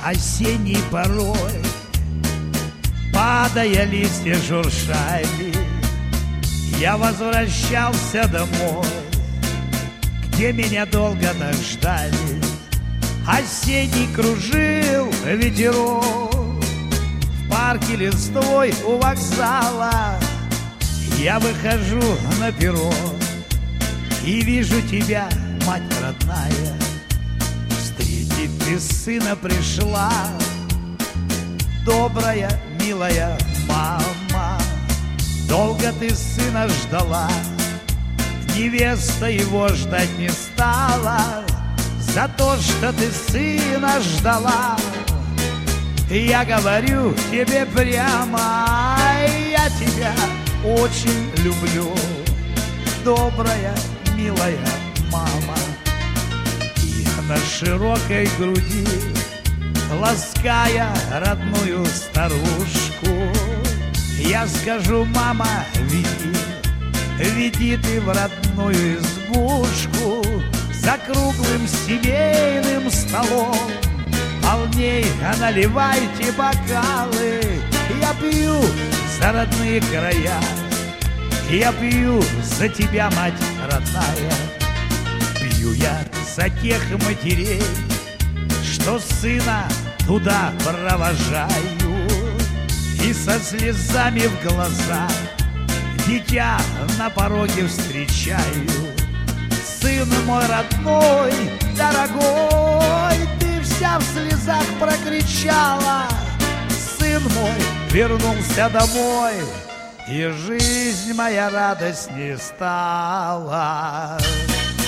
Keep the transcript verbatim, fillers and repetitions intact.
осенней порой, падая листья журшали, я возвращался домой, где меня долго так ждали. Осенний кружил ветерок в парке листвой у вокзала. Я выхожу на перрон и вижу тебя, мать родная. Встретить ты сына пришла, добрая, милая мама. Долго ты сына ждала, невеста его ждать не стала. За то, что ты сына ждала, я говорю тебе прямо, я тебя очень люблю, добрая, милая мама. И на широкой груди, лаская родную старушку, я скажу: мама, веди, веди ты в родную избушку. За круглым семейным столом полней наливайте бокалы. Я пью за родные края, я пью за тебя, мать родная. Пью я за тех матерей, что сына туда провожают, и со слезами в глазах дитя на пороге встречаю. Сын мой родной, дорогой, ты вся в слезах прокричала. Сын мой вернулся домой, и жизнь моя радостней стала.